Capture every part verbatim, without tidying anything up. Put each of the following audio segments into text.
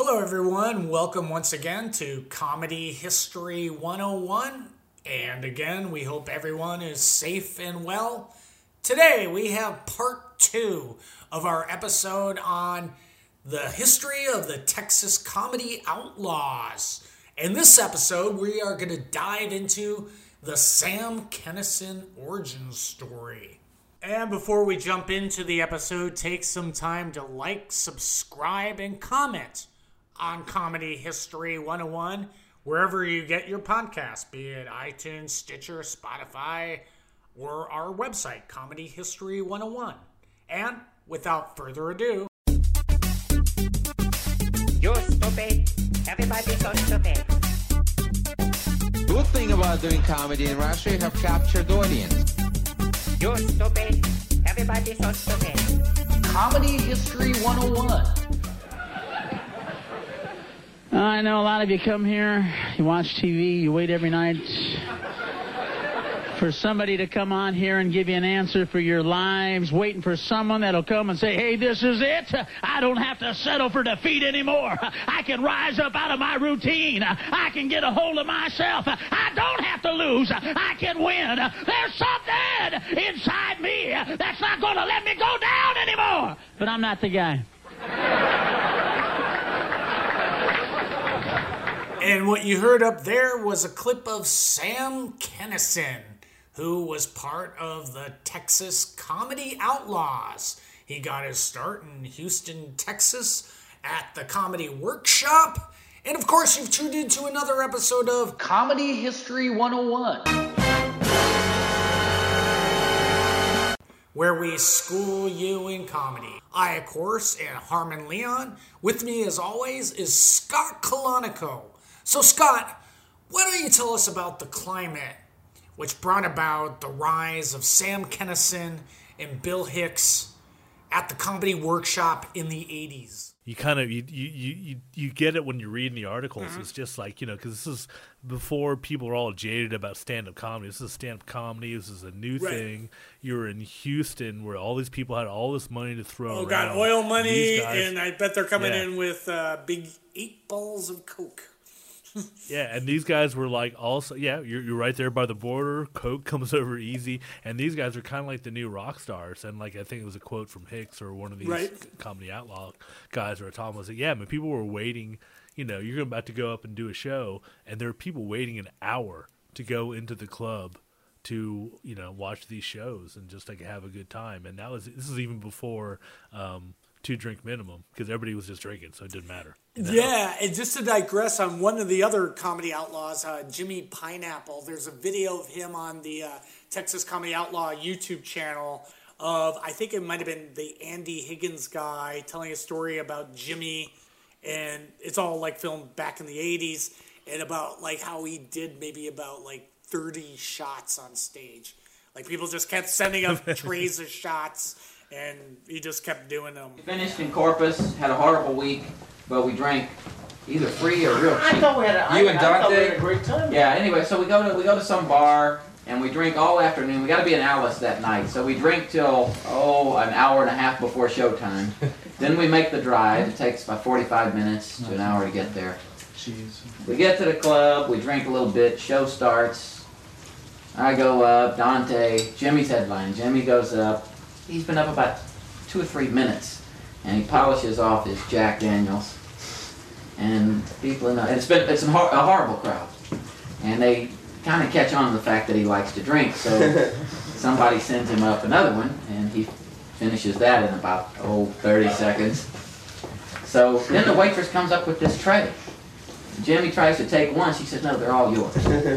Hello everyone, welcome once again to Comedy History one oh one, and again we hope everyone is safe and well. Today we have part two of our episode on the history of the Texas Comedy Outlaws. In this episode we are going to dive into the Sam Kinison origin story. And before we jump into the episode, take some time to like, subscribe, and comment on Comedy History one oh one, wherever you get your podcast, be it iTunes, Stitcher, Spotify, or our website, Comedy History one oh one. And without further ado... You're stupid. Everybody's so stupid. Good thing about doing comedy in Russia, you have captured audience. You're stupid. Everybody's so stupid. Comedy History one oh one. I know a lot of you come here, you watch T V, you wait every night for somebody to come on here and give you an answer for your lives, waiting for someone that'll come and say, hey, this is it. I don't have to settle for defeat anymore. I can rise up out of my routine. I can get a hold of myself. I don't have to lose. I can win. There's something inside me that's not going to let me go down anymore. But I'm not the guy. And what you heard up there was a clip of Sam Kinison, who was part of the Texas Comedy Outlaws. He got his start in Houston, Texas at the Comedy Workshop. And of course, you've tuned into another episode of Comedy History one oh one, where we school you in comedy. I, of course, am Harmon Leon. With me, as always, is Scott Colonico. So, Scott, why don't you tell us about the climate which brought about the rise of Sam Kinison and Bill Hicks at the Comedy Workshop in the eighties? You kind of, you you, you, you get it when you're reading the articles. Mm-hmm. It's just like, you know, because this is before people were all jaded about stand-up comedy. This is stand-up comedy. This is a new right. thing. You were in Houston where all these people had all this money to throw Oh, around. got oil money, guys, and I bet they're coming yeah. in with uh, big eight balls of Coke. Yeah, and these guys were like also, yeah, you're you're right there by the border. Coke comes over easy, and these guys are kind of like the new rock stars. And like I think it was a quote from Hicks or one of these right. Comedy Outlaw guys or Tom was like, yeah, I mean, people were waiting. You know, you're about to go up and do a show, and there are people waiting an hour to go into the club to you know watch these shows and just like have a good time. And that was this is even before um, two drink minimum because everybody was just drinking, so it didn't matter. You know? Yeah, and just to digress on one of the other Comedy Outlaws, uh, Jimmy Pineapple, there's a video of him on the uh, Texas Comedy Outlaw YouTube channel of, I think it might have been the Andy Higgins guy telling a story about Jimmy, and it's all like filmed back in the eighties, and about like how he did maybe about like thirty shots on stage. Like people just kept sending him trays of shots, and he just kept doing them. Finished in Corpus, had a horrible week. But we drank either free or real cheap. I thought we had a, you I, and I thought we Dante? had a great time. Yeah, anyway, so we go to we go to some bar and we drink all afternoon. We got to be in Alice that night. So we drink till, oh, an hour and a half before showtime. Then we make the drive. It takes about forty-five minutes to an hour to get there. Jeez. We get to the club, we drink a little bit, show starts. I go up, Dante, Jimmy's headline. Jimmy goes up. He's been up about two or three minutes. And he polishes off his Jack Daniels. And people in the, it's been it's a, hor- a horrible crowd, and they kind of catch on to the fact that he likes to drink. So somebody sends him up another one, and he finishes that in about oh thirty seconds. So then the waitress comes up with this tray. Jimmy tries to take one. She says, "No, they're all yours."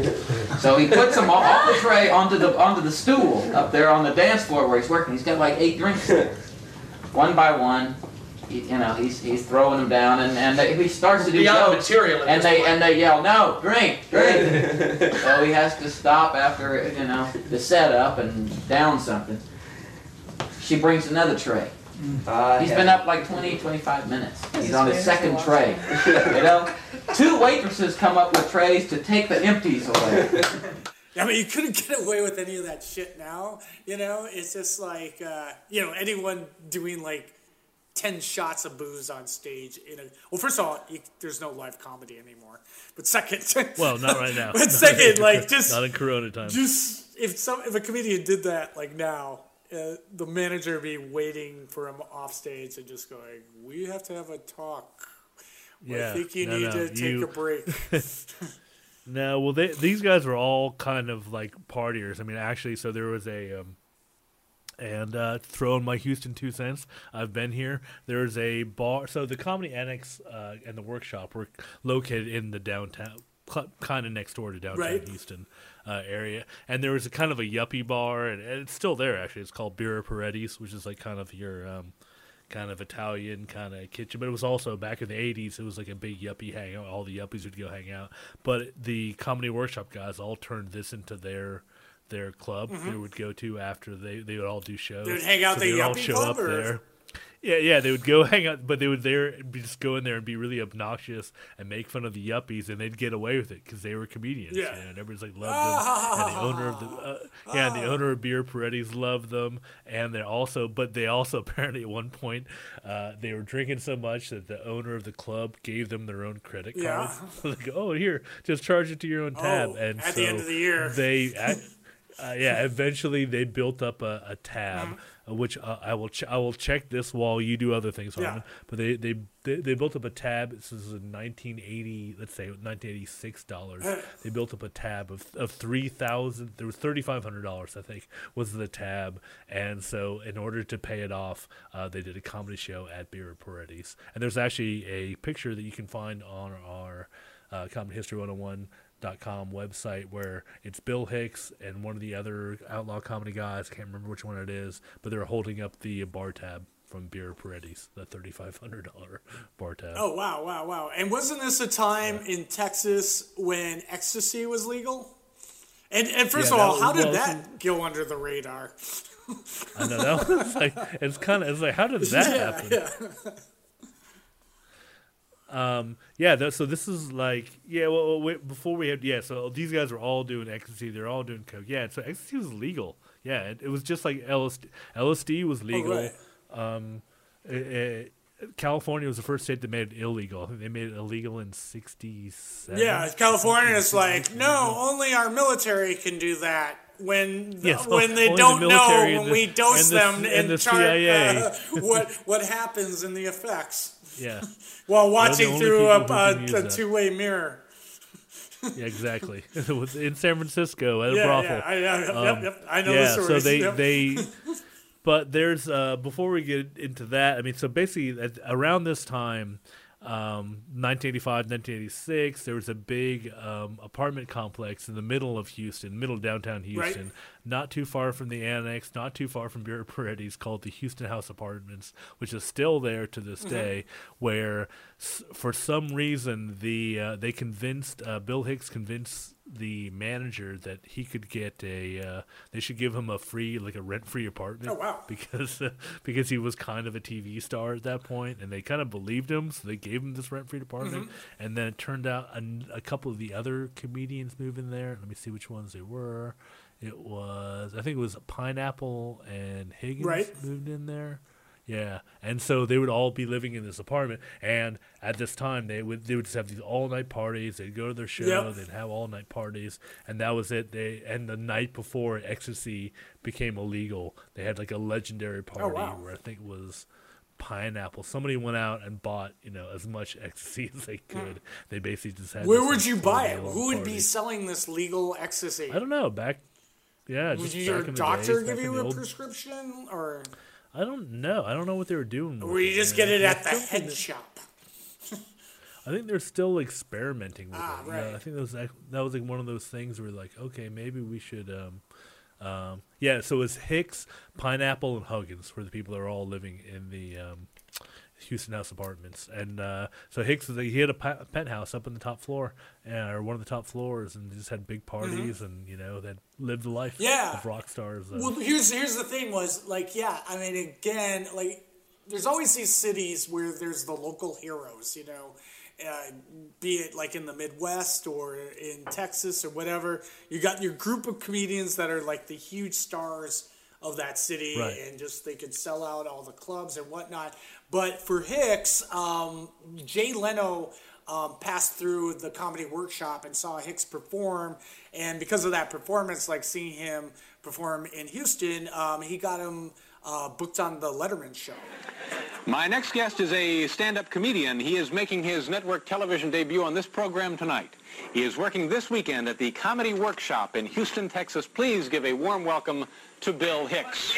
So he puts them all off the tray onto the onto the stool up there on the dance floor where he's working. He's got like eight drinks there, one by one. He, you know, he's he's throwing them down, and, and they, he starts to do Beyond jokes, material at and this they point. and they yell, "No, drink, drink!" So he has to stop after you know the setup and down something. She brings another tray. Uh, He's yeah. been up like twenty, twenty-five minutes. He's his on his favorite second thing tray. You know, two waitresses come up with trays to take the empties away. I mean, you couldn't get away with any of that shit now. You know, it's just like, uh, you know, anyone doing like ten shots of booze on stage. In a well, first of all, you, there's no live comedy anymore. But second, Well, not right now. but second, like just not in Corona time. just if some if a comedian did that like now, uh, the manager would be waiting for him off stage and just going, "We have to have a talk. Yeah, I think you no, need no, to take you- a break." No, well, they, these guys were all kind of like partiers. I mean, actually, so there was a, um, and uh, throwing my Houston two cents. I've been here. There's a bar. So the Comedy Annex uh, and the Workshop were located in the downtown, kind of next door to downtown Right. Houston uh, area. And there was a kind of a yuppie bar, and, and it's still there actually. It's called Birra Paredes, which is like kind of your. Um, kind of Italian kind of kitchen, but it was also back in the eighties. It was like a big yuppie hangout. All the yuppies would go hang out. But the Comedy Workshop guys all turned this into their their club. They would go to after they they would all do shows. They would hang out so the they would all yuppie show club, up or- there. Yeah, yeah, they would go hang out, but they would there be just go in there and be really obnoxious and make fun of the yuppies, and they'd get away with it because they were comedians. Yeah. You know, and everybody's like loved them, and the owner of the uh, yeah, and the owner of Beer Paredes loved them, and they also, but they also apparently at one point uh, they were drinking so much that the owner of the club gave them their own credit card. Yeah. So they go, oh, here, just charge it to your own tab, Oh, and at so the end of the year. they. At, Uh, yeah, eventually they built up a, a tab, Mm-hmm. uh, which uh, I will ch- I will check this while you do other things, Harmon. Yeah. But they, they they they built up a tab. This is in nineteen eighty, let's say nineteen eighty six dollars. They built up a tab of of three thousand. There was thirty five hundred dollars, I think, was the tab. And so, in order to pay it off, uh, they did a comedy show at Birra Paredes. And there's actually a picture that you can find on our uh, Comedy History one oh one. Dot com website where it's Bill Hicks and one of the other outlaw comedy guys. I can't remember which one it is, but they're holding up the bar tab from Birra Paredes, the thirty-five hundred dollars bar tab. Oh, wow, wow, wow. And wasn't this a time in Texas when ecstasy was legal? And, and first Yeah, of all, that how was- did well, that go under the radar? I know that was like it's kind of it's like how did that happen? Yeah. Um, yeah, th- so this is like, yeah, well, wait, before we had, yeah, so these guys were all doing ecstasy, they're all doing coke. Yeah, so ecstasy was legal. Yeah, it, it was just like L S D. L S D was legal. right. Um, it, it, California was the first state that made it illegal. I think they made it illegal in sixty-seven. Yeah, California is like, no, only our military can do that. When Yes, when they only the don't know military when and the- we dose and the- them and and, the chart C I A. uh, what what happens in the effects Yeah, while the watching only through people a, who can a, use a that. two way mirror. yeah, exactly. It was in San Francisco at a Yeah, brothel. yeah, I, I, yep, Um, yep, I know yeah, the stories. so they Yep. they, but there's uh before we get into that, I mean, so basically at, around this time, um, nineteen eighty-five, nineteen eighty-six, there was a big um, apartment complex in the middle of Houston, middle of downtown Houston, Right. not too far from the annex, not too far from Birra Paredes, called the Houston House Apartments, which is still there to this day. Where, s- for some reason, the uh, they convinced uh, Bill Hicks convinced the manager that he could get a uh, they should give him a free like a rent free apartment. Oh, wow. Because uh, because he was kind of a T V star at that point, and they kind of believed him, so they gave him this rent free apartment. Mm-hmm. And then it turned out a, a couple of the other comedians moved in there. Let me see which ones they were. It was I think it was Pineapple and Higgins Right. moved in there. Yeah, and so they would all be living in this apartment, and at this time they would they would just have these all night parties. They'd go to their show, Yep. they'd have all night parties, and that was it. They and the night before ecstasy became illegal, they had like a legendary party wow. where I think it was Pineapple. Somebody went out and bought you know as much ecstasy as they could. They basically just had. Where this, would like, you buy it? four-day-long Who would party. be selling this legal ecstasy? I don't know. Back, yeah, Would just your back in the doctor days, give back in you the a old- prescription, or I don't know. I don't know what they were doing. with or you it, just man. get it I at the don't think head that- shop? I think they're still experimenting with Ah, it. You know, right. I think that was ac- that was like one of those things where like, okay, maybe we should. Um, um, yeah, so it was Hicks, Pineapple, and Huggins were the people that are all living in the um, Houston House Apartments. And uh, so Hicks, was like- he had a pa- penthouse up on the top floor, uh, or one of the top floors, and just had big parties, and you know, that lived the life Mm-hmm. Yeah. of rock stars. Uh, Well, here's here's the thing was like, yeah, I mean, again, like, there's always these cities where there's the local heroes, you know, uh, be it like in the Midwest or in Texas or whatever. You got your group of comedians that are like the huge stars of that city, Right. and just they could sell out all the clubs and whatnot. But for Hicks, um, Jay Leno um, passed through the Comedy Workshop and saw Hicks perform, and because of that performance, like seeing him perform in Houston, um, he got him uh, booked on the Letterman show. My next guest is a stand-up comedian. He is making his network television debut on this program tonight. He is working this weekend at the Comedy Workshop in Houston, Texas. Please give a warm welcome to Bill Hicks.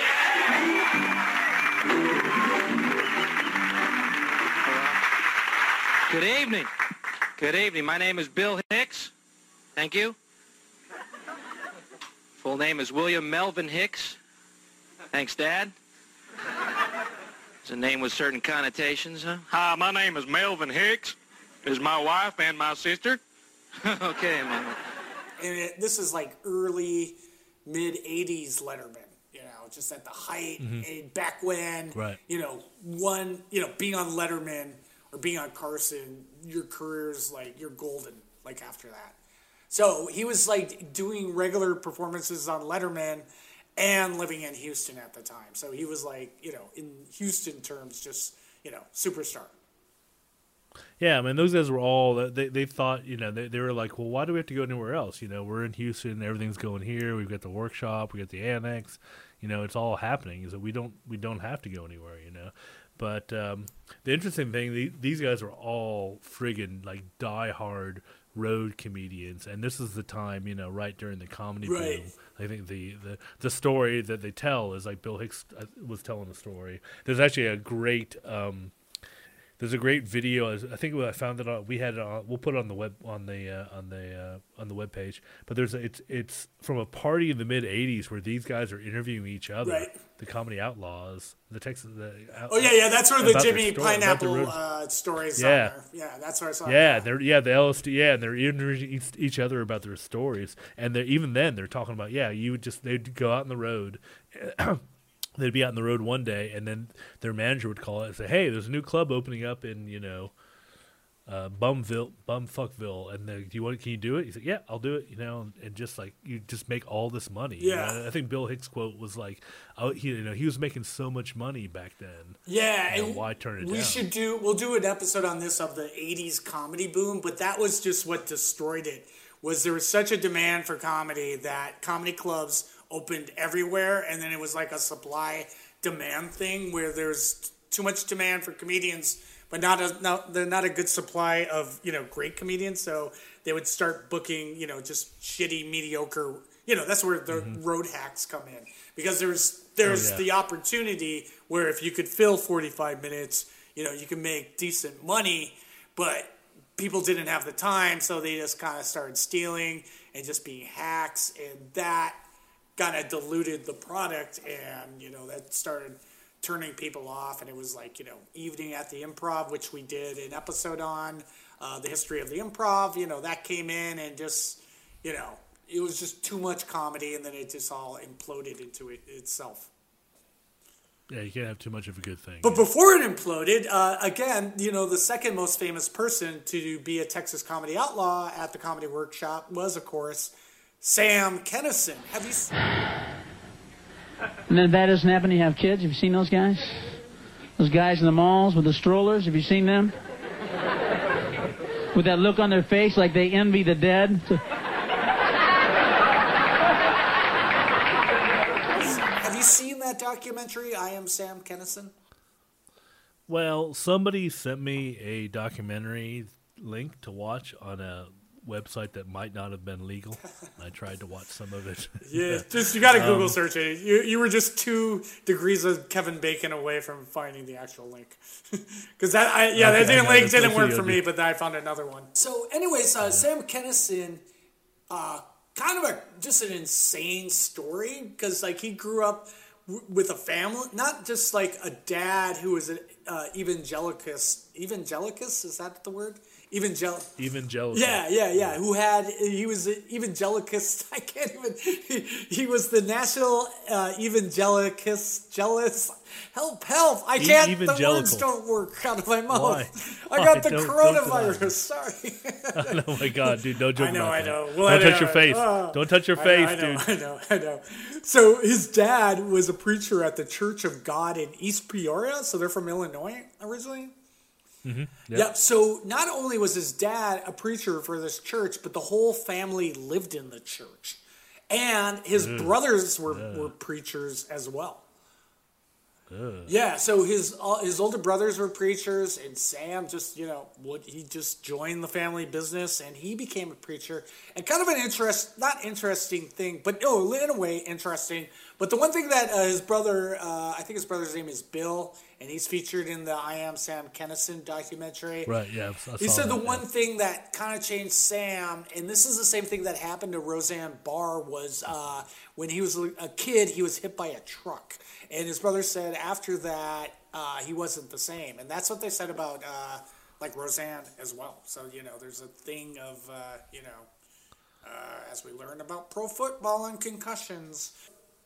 Good evening. Good evening. My name is Bill Hicks. Thank you. Full name is William Melvin Hicks. Thanks, Dad. It's a name with certain connotations, huh? Hi, my name is Melvin Hicks. This is my wife and my sister. Okay, man. And it, this is like early, mid-eighties Letterman, you know, just at the height, Mm-hmm. and back when, Right. you know, one, you know, being on Letterman or being on Carson, your career's like, you're golden, like after that. So he was like doing regular performances on Letterman and living in Houston at the time. So he was like, you know, in Houston terms, just, you know, superstar. Yeah, I mean, those guys were all, they, they thought, you know, they, they were like, well, why do we have to go anywhere else? You know, we're in Houston, everything's going here, we've got the workshop, we got the annex, you know, it's all happening. So we don't, we don't have to go anywhere, you know. But um, the interesting thing, the, these guys were all friggin' like die-hard road comedians, and this is the time, you know, right during the comedy Right. boom. I think the, the, the story that they tell is like Bill Hicks uh, was telling the story. There's actually a great... Um, There's a great video. I think I found it on. We had it on. We'll put it on the web on the uh, on the uh, on the web page. But there's a, it's it's from a party in the mid eighties where these guys are interviewing each other, Right. the Comedy Outlaws, the Texas. The, out, Oh, yeah, yeah, that's where the about their Jimmy story, about the Pineapple road- uh, stories Yeah. on there. Yeah, that's where I saw it. Yeah, they're yeah the L S D yeah, and they're interviewing each, each other about their stories, and they're even then they're talking about yeah, you would just they'd go out on the road. They'd be out on the road one day, and then their manager would call it and say, "Hey, there's a new club opening up in you know, uh, Bumville, Bumfuckville, and the, do you want? Can you do it?" He said, "Yeah, I'll do it." You know, and, and just like you just make all this money. you Yeah. know? I think Bill Hicks' quote was like, oh, he, "You know, he was making so much money back then. Yeah, You know, and why turn it we down?" should do. We'll do an episode on this of the eighties comedy boom, but that was just what destroyed it. Was there was such a demand for comedy that comedy clubs opened everywhere, and then it was like a supply demand thing where there's too much demand for comedians, but not a not they're not a good supply of you know great comedians. So they would start booking you know just shitty, mediocre. You know that's where the Mm-hmm. road hacks come in because there's there's Oh, yeah. the opportunity where if you could fill forty-five minutes, you know you can make decent money, but people didn't have the time, so they just kind of started stealing and just being hacks, and that kind of diluted the product, and you know that started turning people off. And it was like you know Evening at the Improv, which we did an episode on uh, the history of the improv. You know that came in and just you know it was just too much comedy, and then it just all imploded into it itself. Yeah, you can't have too much of a good thing. But before it imploded, uh, again, you know, the second most famous person to be a Texas comedy outlaw at the Comedy Workshop was, of course, Sam Kinison. Have you seen? And then that doesn't happen. You have kids. Have you seen those guys? Those guys in the malls with the strollers. Have you seen them? With that look on their face like they envy the dead. Have you seen that documentary, I Am Sam Kinison? Well, somebody sent me a documentary link to watch on a website that might not have been legal. I tried to watch some of it. Yeah, just you got to Google Um, search it. You you were just two degrees of Kevin Bacon away from finding the actual link. Because that I, yeah, Okay, that didn't I know, link that's didn't what work you for gotta me, do. but then I found another one. So, anyways, uh, Sam Kinison, uh, kind of a just an insane story because like he grew up w- with a family, not just like a dad who was a uh, evangelicus. Evangelicus, is that the word? Evangel. Evangelical. Yeah, yeah, yeah. Who had, he was an evangelicus. I can't even, he, he was the national uh, evangelicus, jealous. Help, help. I E- can't, the evangelical. words don't work out of my mouth. Why? I Why? got the Don't- don't coronavirus, sorry. Oh my God, dude! Don't joke I know, about I that. know. Don't Well, I touch know, your face. uh, Don't touch your I face, know, I know, dude. I know, I know. So his dad was a preacher at the Church of God in East Peoria. So they're from Illinois originally. Mm-hmm. Yep. Yep. So not only was his dad a preacher for this church, but the whole family lived in the church, and his Ugh. brothers were, Ugh. were preachers as well. Ugh. Yeah, so his uh, his older brothers were preachers, and Sam just, you know, would he just joined the family business, and he became a preacher. And kind of an interest, not interesting thing, but no, in a way interesting. But the one thing that uh, his brother, uh, I think his brother's name is Bill, and he's featured in the I Am Sam Kinison documentary. Right, yeah. I He saw said the that, one yeah. thing that kind of changed Sam, and this is the same thing that happened to Roseanne Barr, was uh, when he was a kid, he was hit by a truck. And his brother said after that, uh, he wasn't the same. And that's what they said about, uh, like, Roseanne as well. So, you know, there's a thing of, uh, you know, uh, as we learn about pro football and concussions.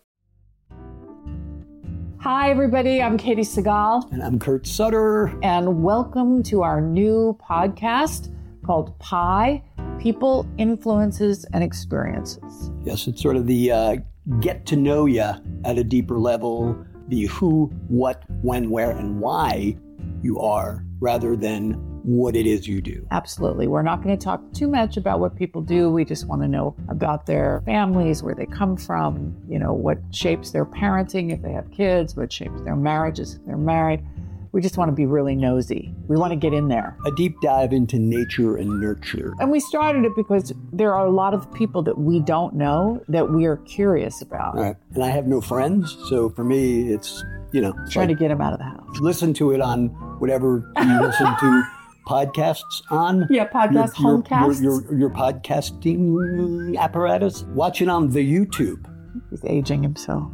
Hi, everybody. I'm Katie Segal. And I'm Kurt Sutter. And welcome to our new podcast called Pi, People, Influences, and Experiences. Yes, it's sort of the uh, get to know you at a deeper level, the who, what, when, where, and why you are, rather than what it is you do. Absolutely. We're not going to talk too much about what people do. We just want to know about their families, where they come from, you know, what shapes their parenting if they have kids, what shapes their marriages if they're married. We just want to be really nosy. We want to get in there. A deep dive into nature and nurture. And we started it because there are a lot of people that we don't know that we are curious about. Right. And I have no friends, so for me, it's, you know. Trying like, to get them out of the house. Listen to it on whatever you listen to podcasts on. Yeah, podcast, your, homecasts. Your, your, your podcasting apparatus. Watch it on the YouTube. He's aging himself.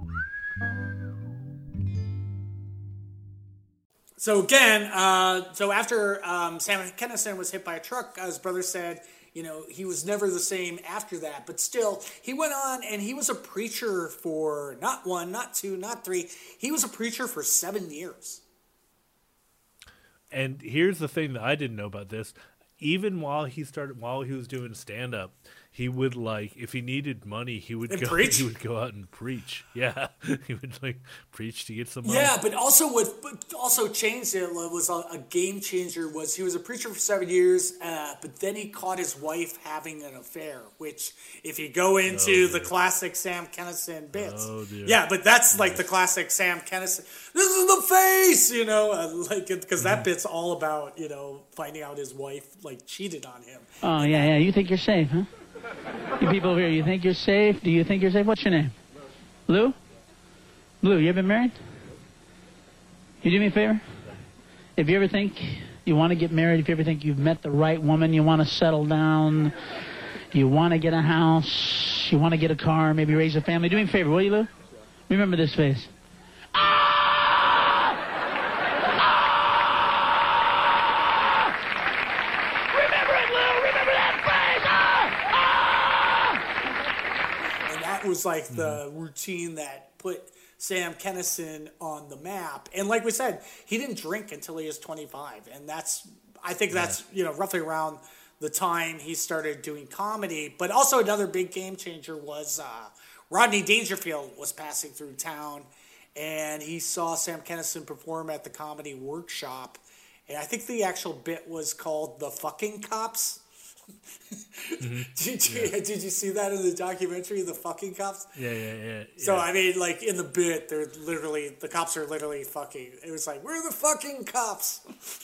So again, uh, so after um, Sam Kinison was hit by a truck, his brother said, you know, he was never the same after that. But still, he went on and he was a preacher for not one, not two, not three. He was a preacher for seven years. And here's the thing that I didn't know about this. Even while he started, while he was doing stand up, he would, like, if he needed money, he would And go. preach? He would go out and preach. Yeah, he would like preach to get some money. Yeah, but also what but also changed it was a, a game changer. Was he was a preacher for seven years, uh, but then he caught his wife having an affair. Which, if you go into Oh, the classic Sam Kinison bits, Oh, dear. yeah, but that's like the classic Sam Kinison. This is the face, you know, uh, like because that Mm-hmm. bit's all about, you know, finding out his wife like cheated on him. Oh, yeah, yeah. You think you're safe, huh? You people over here, you think you're safe? Do you think you're safe? What's your name? Lou? Lou, you ever been married? You do me a favor? If you ever think you want to get married, if you ever think you've met the right woman, you want to settle down, you want to get a house, you want to get a car, maybe raise a family, do me a favor, will you, Lou? Remember this face. Was like the routine that put Sam Kinison on the map. And like we said, he didn't drink until he was twenty-five. And that's, I think that's, you know, roughly around the time he started doing comedy. But also another big game changer was uh, Rodney Dangerfield was passing through town and he saw Sam Kinison perform at the Comedy Workshop. And I think the actual bit was called The Fucking Cops. Mm-hmm. did, you, yeah. did you see that in the documentary, The Fucking Cops? Yeah, yeah, yeah. So, yeah. I mean, like, in the bit, they're literally, the cops are literally fucking. It was like, we're the fucking cops.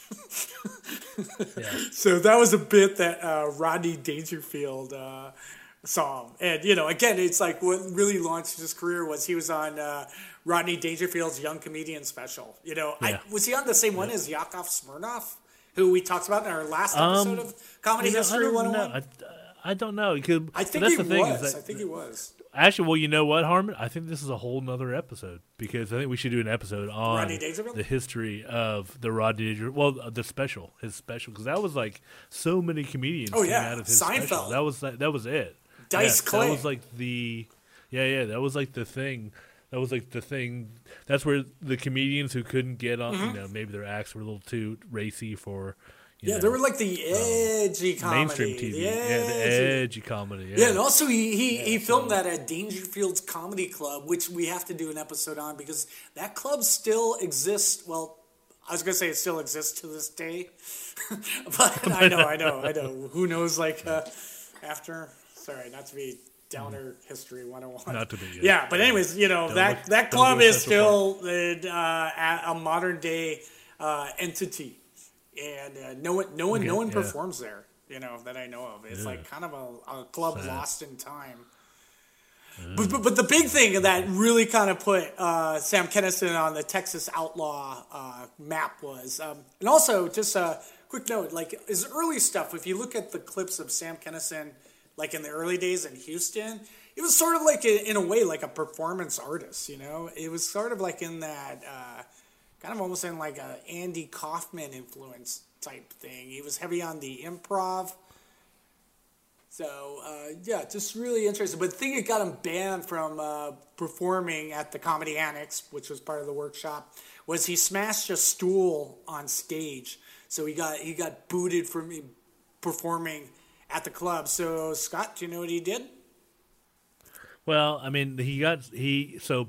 Yeah. So that was a bit that uh, Rodney Dangerfield uh, saw him. And, you know, again, it's like what really launched his career was he was on uh, Rodney Dangerfield's Young Comedian special. You know, Yeah. I, was he on the same one yeah. as Yakov Smirnoff? Who we talked about in our last episode um, of Comedy you know, History one oh one? I, I don't know. Could, I think that's he the thing was. Is that, I think he was. Actually, well, you know what, Harmon? I think this is a whole nother episode because I think we should do an episode on Rodney Dangerfield? the history of the Rodney Dangerfield. Well, uh, the special, his special, because that was like so many comedians Oh, came yeah. out of his Seinfeld. special. That was that, that was it. Dice yeah, Clay. That was like the yeah, yeah. That was like the thing. That was like the thing. That's where the comedians who couldn't get on, Mhm. you know, maybe their acts were a little too racy for. You Yeah, know, they were like the edgy comedy. mainstream T V. The Yeah, the edgy- edgy comedy. Yeah, Yeah, and also he he, he filmed that at Dangerfield's Comedy Club, which we have to do an episode on because that club still exists. Well, I was gonna say it still exists to this day, but I know, I know, I know. Who knows? Like uh, after, sorry, not to be downer history one oh one. Not to be. Yeah, Yeah, but anyways, you know Don't that look- that don't club go is Central still uh, a, a modern day uh, entity, and uh, no one, no one, Okay, no one yeah. performs there. You know that I know of. It's Yeah. like kind of a, a club Sad. lost in time. But, but but the big thing that really kind of put uh, Sam Kinison on the Texas outlaw uh, map was, um, and also just a quick note, like his early stuff. If you look at the clips of Sam Kinison, like in the early days in Houston, it was sort of like a, in a way like a performance artist. You know, it was sort of like in that uh, kind of almost in like a Andy Kaufman influence type thing. He was heavy on the improv. So, uh, yeah, just really interesting. But the thing that got him banned from uh, performing at the Comedy Annex, which was part of the workshop, was he smashed a stool on stage. So he got he got booted from performing at the club. So, Scott, do you know what he did? Well, I mean, he got he so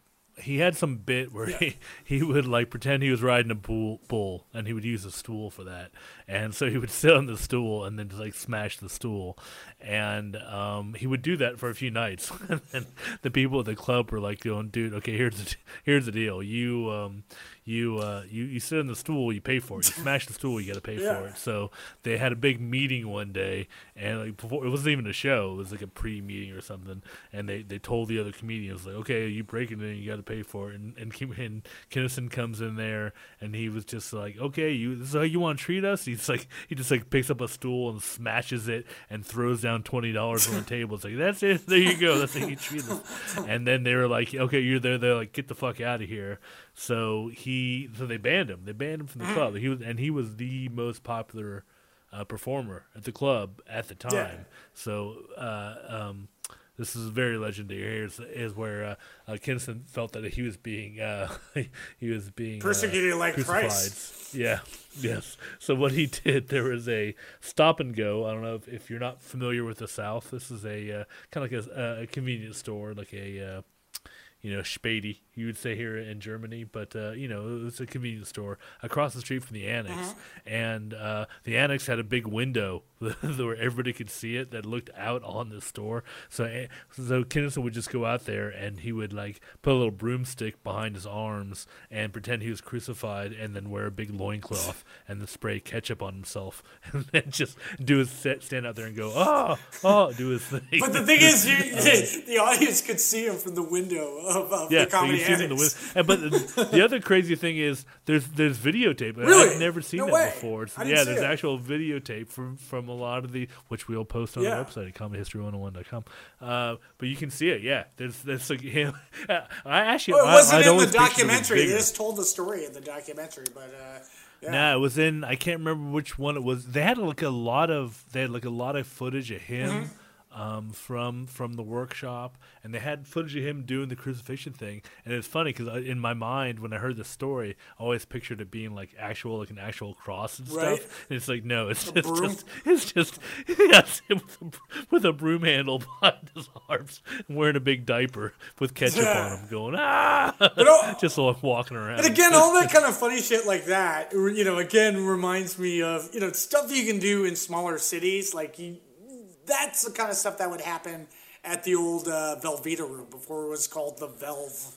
he had some bit where Yeah. he, he would like pretend he was riding a bull, bull, and he would use a stool for that, and so he would sit on the stool and then just like smash the stool, and um, he would do that for a few nights, and the people at the club were like going, "Dude, okay, here's the here's the deal. You um you uh you, you sit on the stool, you pay for it. You smash the stool, you got to pay Yeah. for it." So they had a big meeting one day, and like before, it wasn't even a show; it was like a pre-meeting or something, and they, they told the other comedians like, "Okay, you break it in, you got to pay for it." And and, Kim, and Kinison comes in there, and he was just like, "Okay, you this is how you want to treat us?" He's like, he just like picks up a stool and smashes it and throws down twenty dollars on the table. It's like, "That's it, there you go. That's how you treat us." And then they were like, "Okay, you're there." They're like, "Get the fuck out of here." So he, so they banned him. They banned him from the club. He was, and he was the most popular uh, performer at the club at the time. Yeah. So uh, um, this is very legendary. Here's is where uh, uh, Kinison felt that he was being uh, he was being Persecuted uh, like crucified. Christ. Yeah. Yes. So what he did, there was a stop and go. I don't know if, if you're not familiar with the South. This is a uh, kind of like a, a convenience store, like a uh, you know, Späti, you would say here in Germany, but, uh, you know, it's a convenience store across the street from the Annex. Uh-huh. And uh, the Annex had a big window where everybody could see it that looked out on the store. So eh, so Kinison would just go out there and he would, like, put a little broomstick behind his arms and pretend he was crucified and then wear a big loincloth and then spray ketchup on himself and then just do his set, stand out there and go, oh, oh, do his thing. But the thing is, you, the audience could see him from the window of, of Yeah, the so Comedy you see them in the Annex. win- and, but the other crazy thing is there's there's videotape. Really? I've never seen No that way. before. It's, I didn't yeah, see there's it. actual videotape from, from a lot of the which we'll post on Yeah. the website at comedy history one oh one dot com. Uh, but you can see it. Yeah, there's there's like him. I actually Well, it I- wasn't I'd in always the pictured it documentary. They bigger. just told the story in the documentary, but uh, yeah. No, it was in. I can't remember which one it was. They had like a lot of. They had like a lot of footage of him Mm-hmm. um, from from the workshop, and they had footage of him doing the crucifixion thing. And it's funny because in my mind, when I heard the story, I always pictured it being like actual, like an actual cross and Right. stuff. And it's like no, it's A just, broom? just it's just yes, him with a, br- with a broom handle behind his arms, and wearing a big diaper with ketchup Yeah. on him, going ah, all- just like walking around. And again, all that kind of funny shit like that, you know, again reminds me of, you know, stuff that you can do in smaller cities. Like, you, that's the kind of stuff that would happen at the old uh, Velveeta room before it was called the Velve.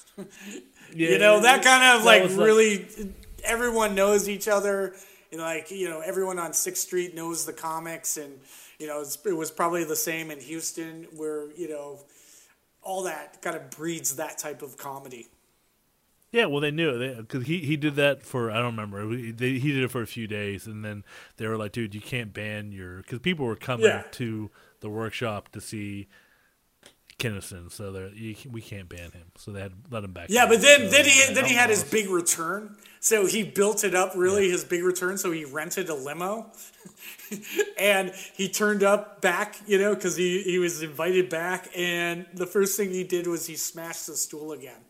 Yeah, you know, that kind of that like was like- really, everyone knows each other. You know, like, you know, everyone on sixth Street knows the comics. And, you know, it's, it was probably the same in Houston where, you know, all that kind of breeds that type of comedy. Yeah, well, they knew it because he, he did that for I don't remember. He, they, he did it for a few days, and then they were like, "Dude, you can't ban your," because people were coming Yeah. to the workshop to see Kinison, so they're, you, we can't ban him. So they had to let him back. Yeah, in. but then so, then he yeah, then he had his almost. big return. So he built it up really yeah. his big return. So he rented a limo, and he turned up back, you know, because he, he was invited back. And the first thing he did was he smashed the stool again.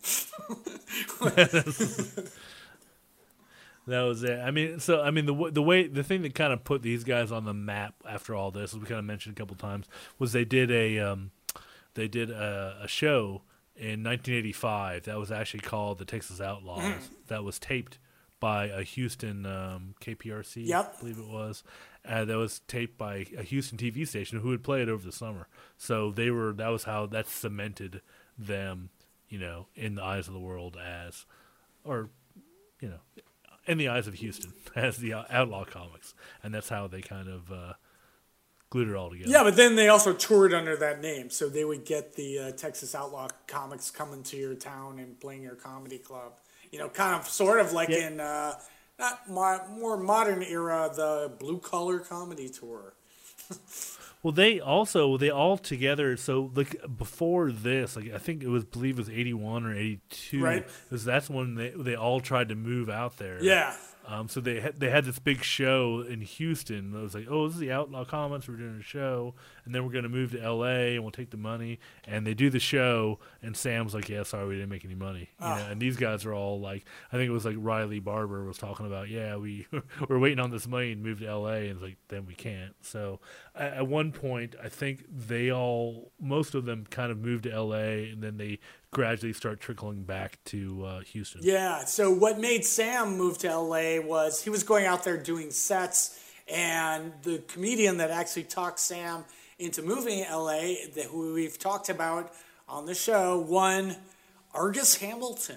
That was it. I mean, so I mean the the way the thing that kind of put these guys on the map after all this, as we kind of mentioned a couple times, was they did a um, they did a, a show in nineteen eighty-five that was actually called the Texas Outlaws. Mm. That was taped by a Houston um, K P R C, yep. I believe it was. Uh, that was taped by a Houston T V station who would play it over the summer. So they were that was how that cemented them, you know, in the eyes of the world as, or, you know, in the eyes of Houston as the Outlaw Comics, and that's how they kind of uh, glued it all together. Yeah, but then they also toured under that name, so they would get the uh, Texas Outlaw Comics coming to your town and playing your comedy club. You know, kind of, sort of like yeah. in uh, not mo- more modern era, the Blue Collar Comedy Tour. Well, they also they all together. So like before this, like I think it was believe it was eighty-one or eighty-two. Right. Because that's when they they all tried to move out there. Yeah. Um. So they had, they had this big show in Houston. It was like, oh, this is the Outlaw Comics. We're doing a show, and then we're going to move to L A and we'll take the money. And they do the show, and Sam's like, yeah, sorry, we didn't make any money. You oh. know? And these guys are all like, I think it was like Riley Barber was talking about, yeah, we we're waiting on this money and move to L A, and it's like, then we can't. So at, at one point, I think they all, most of them, kind of moved to L A, and then they gradually start trickling back to uh, Houston. Yeah, so what made Sam move to L A was he was going out there doing sets, and the comedian that actually talked Sam into moving to L A, that who we've talked about on the show, one Argus Hamilton.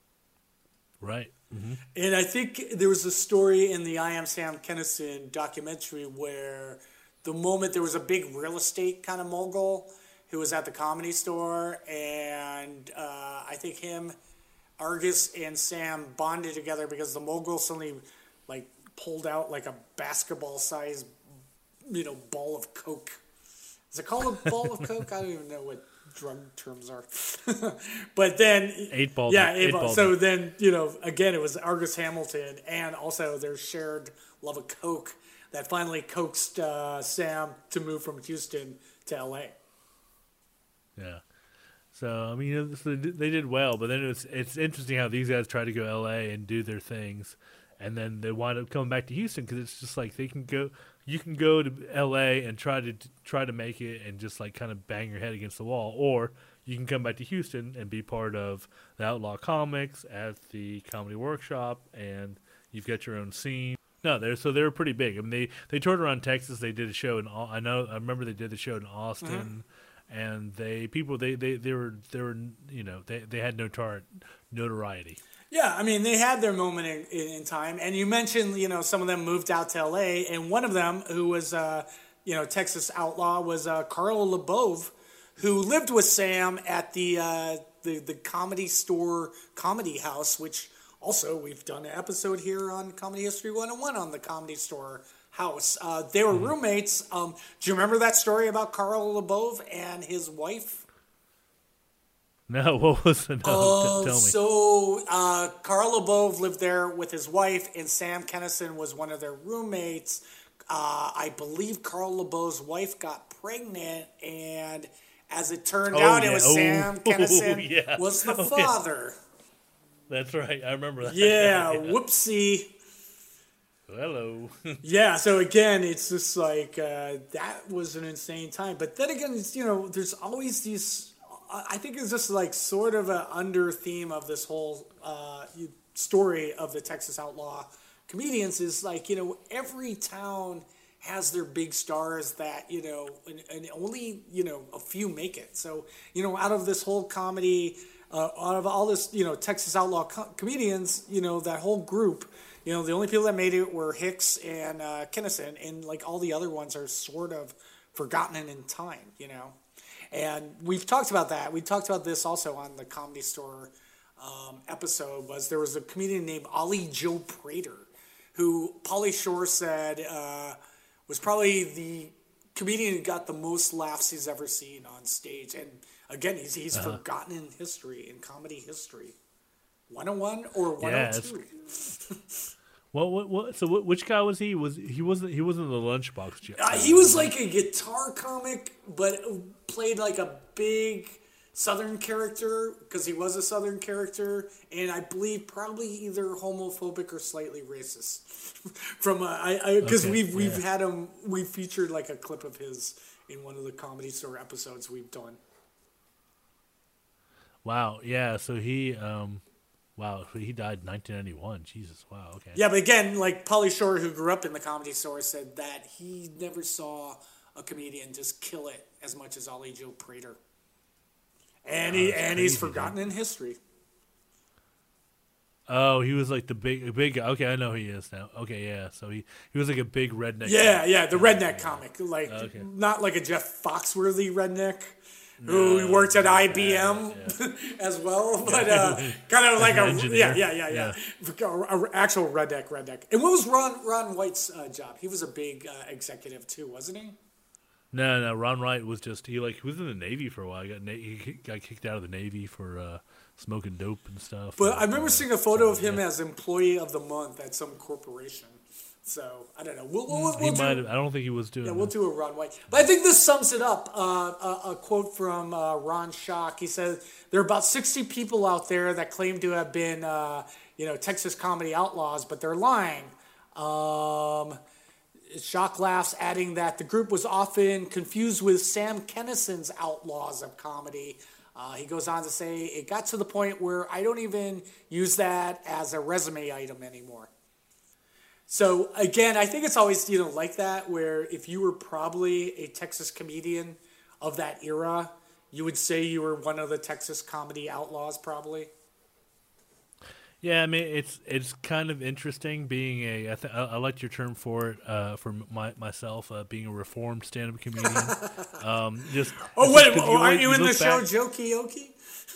Right. Mm-hmm. And I think there was a story in the I Am Sam Kinison documentary where the moment there was a big real estate kind of mogul who was at the Comedy Store, and uh, I think him, Argus, and Sam bonded together because the mogul suddenly like pulled out like a basketball-sized, you know, ball of coke. Is it called a ball of coke? I don't even know what drug terms are. But then eight ball. Yeah, eight, eight ball. ball. So then, you know, again, it was Argus Hamilton and also their shared love of coke that finally coaxed uh, Sam to move from Houston to L A. Yeah, so I mean, they did well, but then it's it's interesting how these guys try to go L A and do their things, and then they wind up coming back to Houston because it's just like they can go, you can go to L A and try to try to make it and just like kind of bang your head against the wall, or you can come back to Houston and be part of the Outlaw Comics at the Comedy Workshop, and you've got your own scene. No, they're so they were pretty big. I mean, they they toured around Texas. They did a show in I know I remember they did the show in Austin. Mm-hmm. And they people they, they, they were they were you know they, they had no tar- notoriety. Yeah, I mean they had their moment in, in, in time, and you mentioned you know some of them moved out to L A, and one of them who was uh, you know Texas Outlaw was uh, Carl LeBove, who lived with Sam at the uh, the the Comedy Store Comedy House, which also we've done an episode here on Comedy History one oh one on the Comedy Store house. Uh, they were roommates. Um, do you remember that story about Carl LeBove and his wife? No, what was it? No, uh, t- tell me. So uh, Carl LeBove lived there with his wife, and Sam Kinison was one of their roommates. Uh, I believe Carl LeBeau's wife got pregnant, and as it turned oh, out, yeah. it was oh, Sam Kinison oh, yeah. was the oh, father. Yeah. That's right. I remember that. Yeah, yeah. Whoopsie. Hello. Yeah, so again, it's just like, uh, that was an insane time. But then again, it's, you know, there's always these, I think it's just like sort of an under theme of this whole uh, story of the Texas Outlaw comedians is like, you know, every town has their big stars that, you know, and, and only, you know, a few make it. So, you know, out of this whole comedy, uh, out of all this, you know, Texas Outlaw co- comedians, you know, that whole group, you know, the only people that made it were Hicks and uh, Kinison, and like all the other ones are sort of forgotten in time, you know. And we've talked about that. We talked about this also on the Comedy Store um, episode. Was there was a comedian named Ollie Joe Prater, who Pauly Shore said uh, was probably the comedian who got the most laughs he's ever seen on stage. And again, he's he's Uh-huh. forgotten in history, in comedy history. one oh one or Yeah, one oh two? What, what, what? So, what, which guy was he? Was he wasn't he wasn't the lunchbox? Joe. Uh, he was like a guitar comic, but played like a big Southern character because he was a Southern character, and I believe probably either homophobic or slightly racist. From uh, I because Okay, we've we've yeah. had him we featured like a clip of his in one of the Comedy Store episodes we've done. Wow. Yeah. So he. Um, wow. So he died in nineteen ninety-one. Jesus. Wow. Okay. Yeah, but again, like Pauly Shore, who grew up in the Comedy Store, said that he never saw a comedian just kill it as much as Ollie Joe Prater. And he Oh, that's and he's crazy, forgotten in history. Oh, he was like the big, big guy. Okay, I know who he is now. Okay, yeah. So he, he was like a big redneck. Yeah, guy. yeah, the redneck comic, like Okay. not like a Jeff Foxworthy redneck who worked at I B M as well, but uh, kind of As like an a engineer. yeah, yeah, yeah, yeah, A- a- actual redneck, redneck. And what was Ron Ron White's uh, job? He was a big uh, executive too, wasn't he? No, no. Ron Wright was just he like he was in the Navy for a while. He got na- he got kicked out of the Navy for uh, smoking dope and stuff. But and, I remember uh, seeing a photo of him yeah. as employee of the month at some corporation. So I don't know. We'll, we'll, He we'll do, might have. I don't think he was doing. Yeah, we'll that. do a Ron White. But I think this sums it up. Uh, a, a quote from uh, Ron Schock. He says, there are about sixty people out there that claim to have been, uh, you know, Texas comedy outlaws, but they're lying. Um, Schock laughs, adding that the group was often confused with Sam Kinnison's Outlaws of Comedy. Uh, he goes on to say, it got to the point where I don't even use that as a resume item anymore. So again, I think it's always, you know, like that, where if you were probably a Texas comedian of that era, you would say you were one of the Texas comedy outlaws, probably. Yeah, I mean it's it's kind of interesting being a. I, th- I, I like your term for it uh, for my myself uh, being a reformed stand-up comedian. um, just Oh it's wait, just 'cause oh, aren't look- you in the look show back- Jokey Okie?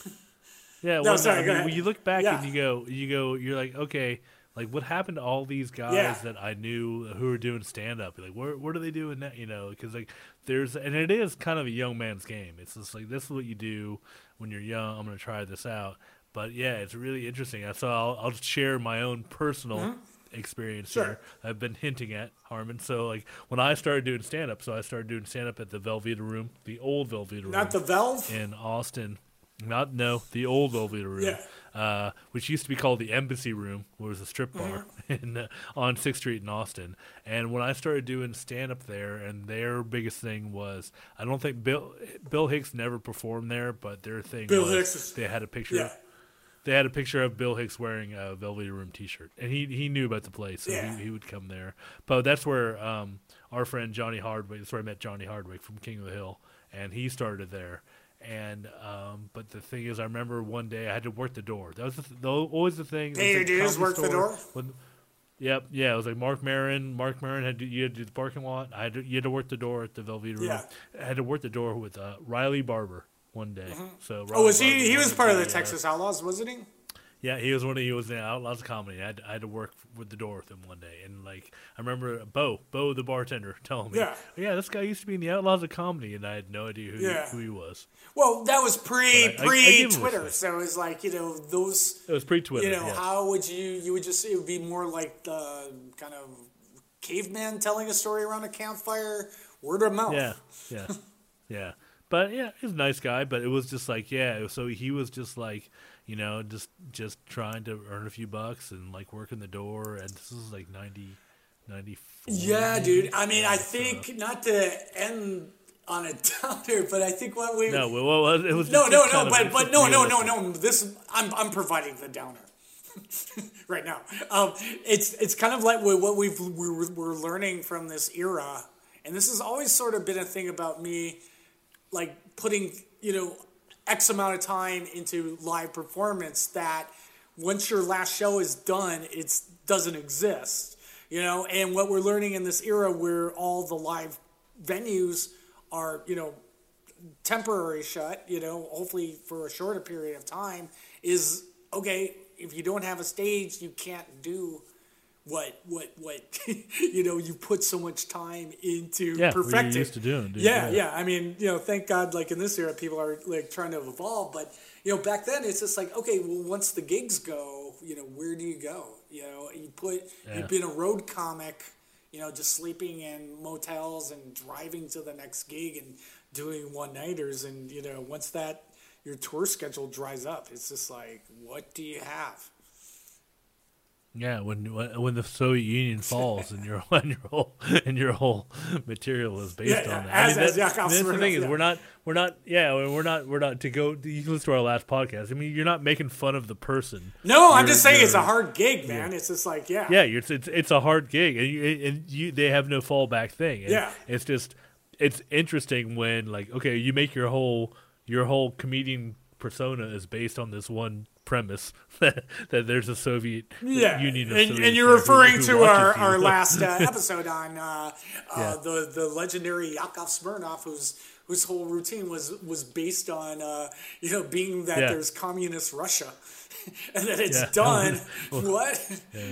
Yeah, No, well, sorry, I go mean, ahead. when you look back Yeah. and you go, you go, you're like, okay, like what happened to all these guys Yeah. that I knew who were doing stand up? Like, where what are they doing now? You know, because like there's, and it is kind of a young man's game. It's just like this is what you do when you're young. I'm gonna try this out. But yeah, it's really interesting. So I'll I'll share my own personal Mhm. experience Sure. here. I've been hinting at Harmon. So like when I started doing stand up, so I started doing stand up at the Velveeta Room, the old Velveeta Room, Not the Velve? in Austin. Not no, the old Velveeta Room, Yeah. uh, which used to be called the Embassy Room, where it was a strip bar in uh, on Sixth Street in Austin. And when I started doing stand up there, and their biggest thing was, I don't think Bill Bill Hicks never performed there, but their thing Bill was Hicks is- they had a picture. yeah. They had a picture of Bill Hicks wearing a Velveeta Room T-shirt, and he he knew about the place, so Yeah. he, he would come there. But that's where um, our friend Johnny Hardwick. That's where I met Johnny Hardwick from King of the Hill, and he started there. And um, but the thing is, I remember one day I had to work the door. That was the th- the, always the thing. It Pay was your a dues, comedy work the store door? When, yep, yeah. It was like Mark Maron. Mark Maron had to, you had to do the parking lot. I had to, you had to work the door at the Velveeta Room. Yeah. I had to work the door with uh, Riley Barber one day. So Riley Oh, was he? Barber He was wanted part of the uh, Texas Outlaws, wasn't he? Yeah, he was one of he was in Outlaws of Comedy. I had, I had to work with the door with him one day, and like I remember Bo, Bo the bartender, telling me, Yeah. yeah, this guy used to be in the Outlaws of Comedy, and I had no idea who Yeah. he, who he was. Well, that was pre But I- I- I pre give him Twitter, respect. so it was like, you know, those. It was pre-Twitter. You know, yeah. how would you? You would just it would be more like the kind of caveman telling a story around a campfire, word of mouth. Yeah, yeah, yeah. But yeah, he's a nice guy. But it was just like, yeah. So he was just like, you know, just just trying to earn a few bucks and like working the door. And this is like ninety, ninety-four. Yeah, maybe? dude. I mean, Yeah, I so- think not to end on a downer, but I think what we No, well, well, it was no, just no, kind no, of- but it's but just no, no, no, realistic. no. This I'm I'm providing the downer right now. Um, it's it's kind of like what we've we're, we're learning from this era, and this has always sort of been a thing about me, like putting you know X amount of time into live performance. That once your last show is done, it doesn't exist. You know, and what we're learning in this era where all the live venues are, you know, temporary shut, you know, hopefully for a shorter period of time, is, okay, if you don't have a stage, you can't do what what what you know you put so much time into Yeah, what perfecting. you're used to doing, dude. Yeah, Yeah. yeah. I mean, you know, thank God, like in this era, people are like trying to evolve. But you know, back then, it's just like, okay, well, once the gigs go, you know, where do you go? You know, you put Yeah. you've been a road comic, you know, just sleeping in motels and driving to the next gig and doing one nighters, and you know, once that your tour schedule dries up, it's just like, what do you have? Yeah, when when when the Soviet Union falls and your and your whole and your whole material is based Yeah, on yeah. that. As- I mean, as that- Yakov that's the Smirnoff, thing is yeah. we're not we're not yeah we're not we're not to go. You can listen to our last podcast. I mean, you're not making fun of the person. No, I'm You're- just saying it's a you're- hard gig, man. It's just like, yeah, Yeah, you're, it's it's it's a hard gig, and you and you they have no fallback thing. And Yeah. it's just it's interesting when like okay, you make your whole your whole comedian persona is based on this one premise that, that there's a Soviet Yeah, Union, of and, Soviets and you're there who- referring who to watches our, you. our last uh, episode on uh, uh, Yeah. the the legendary Yakov Smirnoff, whose whose whole routine was was based on uh, you know being that Yeah. there's communist Russia, and that it's Yeah. done. Well, what? Yeah.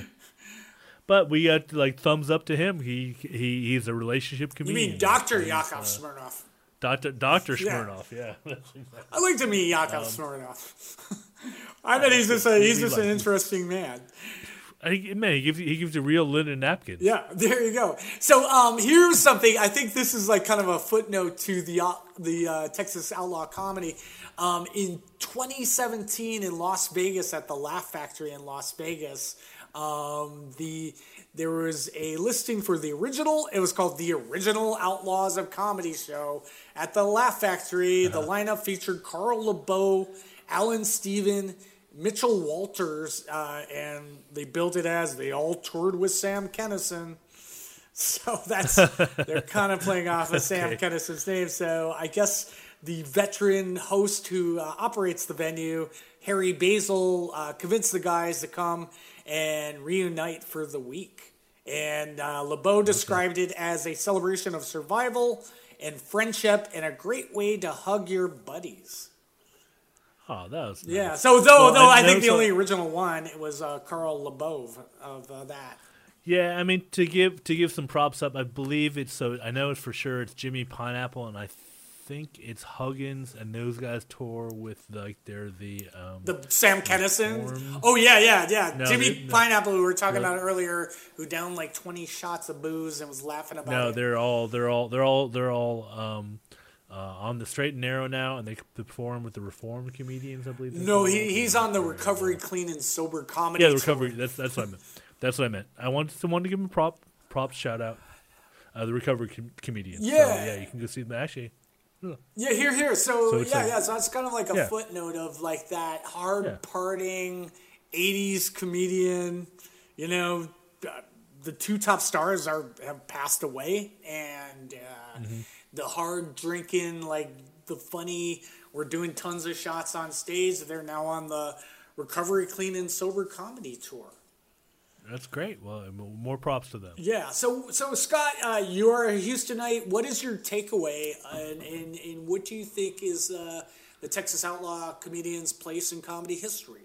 But we got like thumbs up to him. He he he's a relationship You comedian. mean Doctor He's, Yakov uh, Smirnoff? Doctor Doctor Yeah. Smirnoff, yeah. I like to meet Yakov Um, Smirnoff. I bet he's just a, he's we just like an him. interesting man. I think, man, he gives he gives a real linen napkin. Yeah, there you go. So um, here's something. I think this is like kind of a footnote to the uh, the uh, Texas Outlaw Comedy. Um, in twenty seventeen in Las Vegas at the Laugh Factory in Las Vegas, um, the there was a listing for the original. It was called the Original Outlaws of Comedy Show at the Laugh Factory. The lineup featured Carl LeBeau, Alan Steven, Mitchell Walters, uh, and they built it as they all toured with Sam Kinison. So that's they're kind of playing off of Sam Okay. Kinison's name. So I guess the veteran host who uh, operates the venue, Harry Basil, uh, convinced the guys to come and reunite for the week. And uh, LeBeau described it as a celebration of survival and friendship and a great way to hug your buddies. Oh, that was nice. Yeah. So though, Well, though I, I think the know only so- original one it was uh, Carl LeBeau of uh, that. Yeah, I mean to give to give some props up, I believe it's so I know it's for sure it's Jimmy Pineapple and I think it's Huggins and those guys tour with like they're the um The Sam Kinison. Form. Oh yeah, yeah, yeah. No, Jimmy they- no. Pineapple, who we were talking No. about earlier, who downed like twenty shots of booze and was laughing about No, it. they're all they're all they're all they're all um uh, on the straight and narrow now and they perform with the Reformed comedians, I believe. No, he he's on the Recovery Clean and Sober Comedy. Yeah, the Tour. recovery. That's that's what I meant. That's what I meant. I wanted someone to give him a prop props shout out. Uh, the recovery com- comedian. Yeah. So, yeah, you can go see them actually. yeah. Yeah, here, here. So, So it's yeah, like- yeah. So that's kind of like a Yeah. footnote of like that hard Yeah. partying eighties comedian. You know, uh, the two top stars are have passed away, and uh, Mm-hmm. the hard drinking, like the funny. We're doing tons of shots on stage. They're now on the Recovery Clean and Sober Comedy Tour. That's great. Well, more props to them. Yeah. So, so Scott, uh, you are a Houstonite. What is your takeaway, uh, and, and, and what do you think is uh, the Texas Outlaw comedian's place in comedy history?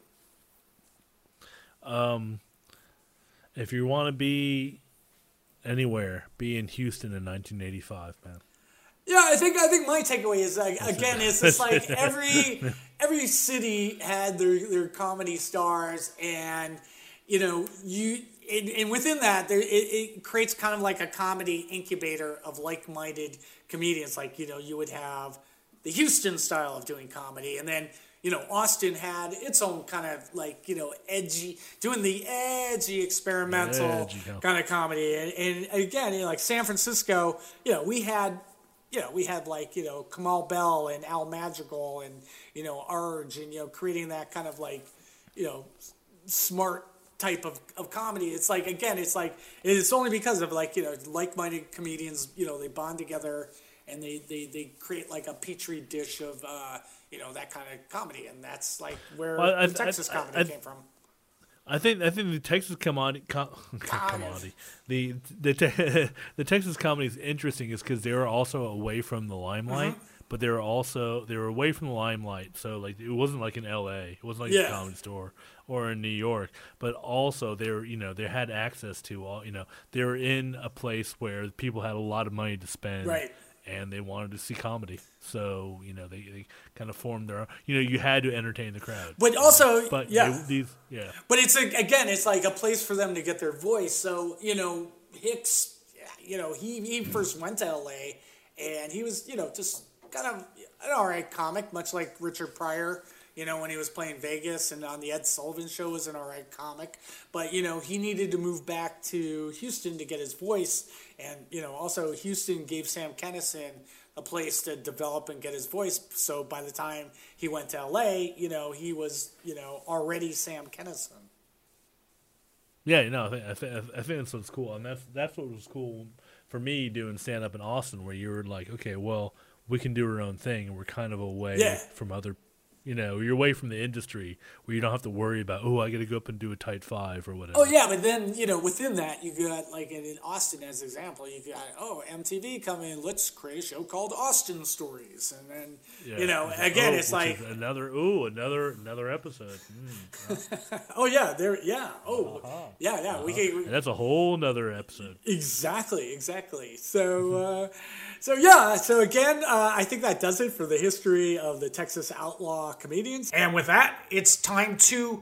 Um, if you want to be anywhere, be in Houston in nineteen eighty-five, man. Yeah, I think I think my takeaway is like, again, it's just like every every city had their their comedy stars, and you know you and, and within that there it, it creates kind of like a comedy incubator of like-minded comedians. Like you know you would have the Houston style of doing comedy, and then you know Austin had its own kind of like you know edgy, doing the edgy experimental Edgy com- kind of comedy, and, and again you know, like San Francisco, you know we had. You know, we had like, you know, Kamal Bell and Al Madrigal and, you know, Arj and, you know, creating that kind of like, you know, smart type of, of comedy. It's like, again, it's like, it's only because of like, you know, like-minded comedians, you know, they bond together and they, they, they create like a petri dish of, uh, you know, that kind of comedy. And that's like where Well, I- the Texas I- comedy I- came from. I think I think the Texas commodity com- commodity the the te- the Texas comedy is interesting is because they were also away from the limelight, Mm-hmm. but they were also they were away from the limelight. So like it wasn't like in L A, it wasn't like Yeah. a Comedy Store or in New York. But also they were, you know, they had access to all, you know, they were in a place where people had a lot of money to spend, Right. and they wanted to see comedy. So you know they, they kind of formed their, you know, you had to entertain the crowd. But also, but yeah. they, these yeah. But it's a, again, it's like a place for them to get their voice. So you know, Hicks, you know, he he first went to L A, and he was, you know, just kind of an all right comic, much like Richard Pryor. You know, when he was playing Vegas and on the Ed Sullivan Show was an all right comic. But, you know, he needed to move back to Houston to get his voice. And, you know, also Houston gave Sam Kinison a place to develop and get his voice. So by the time he went to L A, you know, he was, you know, already Sam Kinison. Yeah, no, I think I think, I think that's what's cool, and that's that's what was cool for me doing stand up in Austin, where you were like, okay, well, we can do our own thing, and we're kind of away Yeah. from other. You know, you're away from the industry where you don't have to worry about, oh, I got to go up and do a tight five or whatever. Oh, yeah, but then, you know, within that, you got, like, in, in Austin as an example, you got, oh, M T V coming, let's create a show called Austin Stories. And then, Yeah. you know, again, Oh, it's which like... is another, ooh, another another episode. Mm. oh, yeah, there, yeah, oh, yeah, yeah. we can, we, And that's a whole nother episode. Exactly, exactly. So, uh, so yeah. So again, uh, I think that does it for the history of the Texas Outlaw Comedians. And with that, it's time to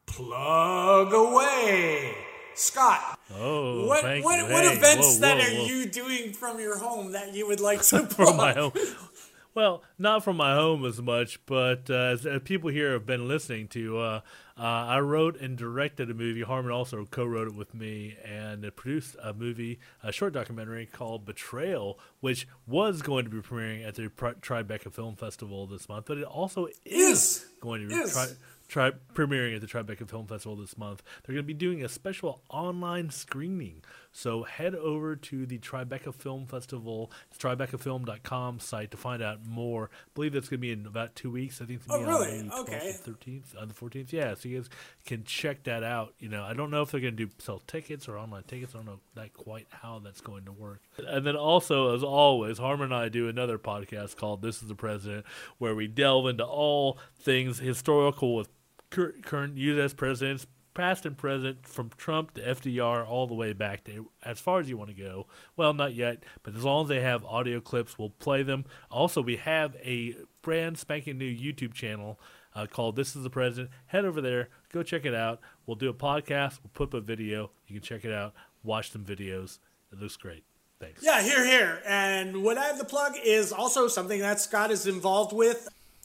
plug away. Scott, Oh, what thank what, you. what Hey, events whoa, that whoa, are whoa. you doing from your home that you would like to plug? From my home. Well, not from my home as much, but uh, as, as people here have been listening to, uh, uh, I wrote and directed a movie. Harmon also co-wrote it with me, and it produced a movie, a short documentary called Betrayal, which was going to be premiering at the Pri- Tribeca Film Festival this month, but it also is, Is. going to be Is. tri- tri- premiering at the Tribeca Film Festival this month. They're going to be doing a special online screening. So head over to the Tribeca Film Festival, tribeca film dot com site to find out more. I believe that's going to be in about two weeks. I think it's going to Oh, be really? on the twelfth Okay. and thirteenth, on the fourteenth. Yeah, so you guys can check that out. You know, I don't know if they're going to do sell tickets or online tickets. I don't know that quite how that's going to work. And then also, as always, Harmon and I do another podcast called This is the President, where we delve into all things historical with cur- current U S presidents, past and present, from Trump to F D R, all the way back to as far as you want to go. Well, not yet, but as long as they have audio clips, we'll play them. Also, we have a brand spanking new YouTube channel uh, called This is the President. Head over there, go check it out. We'll do a podcast, we'll put up a video. You can check it out, watch some videos. It looks great. Thanks. Yeah, here, here. And what I have to plug is also something that Scott is involved with.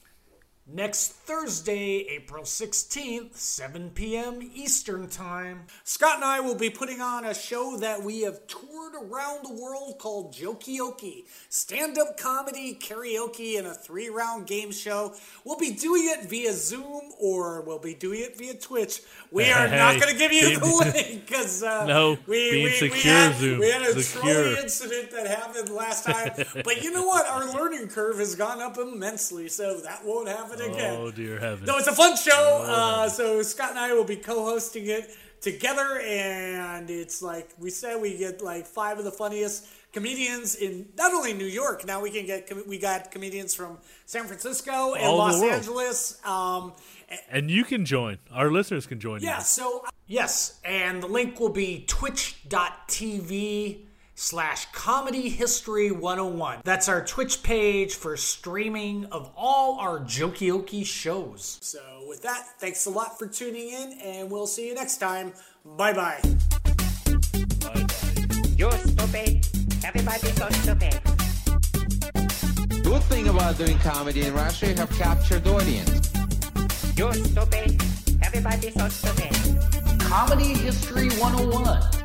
Next Thursday, April sixteenth, seven p.m. Eastern Time, Scott and I will be putting on a show that we have toured around the world called Jokioki. Stand-up comedy, karaoke, and a three-round game show. We'll be doing it via Zoom or we'll be doing it via Twitch. We are Hey, not going to give you being- the link because uh, No, we, being we, we, secure, had, Zoom. we had a Secure. trolley incident that happened last time. But you know what? Our learning curve has gone up immensely, so that won't happen again. Oh, dear heavens. No, it's a fun show. Oh, Uh, so Scott and I will be co-hosting it together, and it's like we said, we get like five of the funniest comedians in not only New York. Now we can get we got comedians from San Francisco and All over Los the world. Angeles. Um, And you can join. Our listeners can join. yeah. you. So yes, and the link will be twitch.tv slash comedy history 101. That's our Twitch page for streaming of all our Jokioki shows. So with that, thanks a lot for tuning in, and we'll see you next time. Bye-bye. You're stupid. Everybody's so stupid. Good thing about doing comedy in Russia, you have captured audience. You're stupid. Everybody's so stupid. Comedy History one oh one.